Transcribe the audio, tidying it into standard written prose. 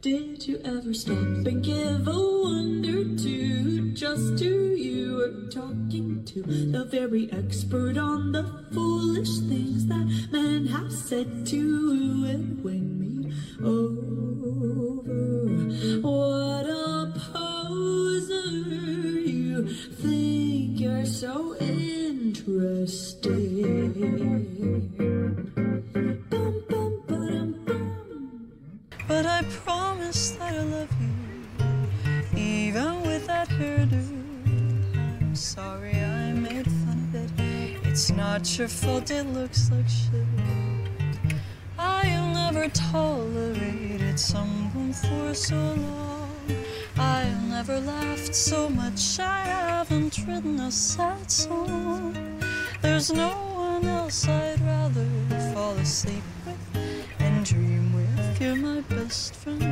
Did you ever stop and give a wonder to just who you were talking to? The very expert on the foolish things that men have said to and win me over. What a poser, you think you're so interesting. Bum, bum, ba-dum, bum. But I promise that I love you, even with that hairdo. I'm sorry I made fun of it. It's not your fault, it looks like shit. I've never tolerated someone for so long. I've never laughed so much, I haven't written a sad song. There's no one else I'd rather fall asleep with and dream with. You're my best friend.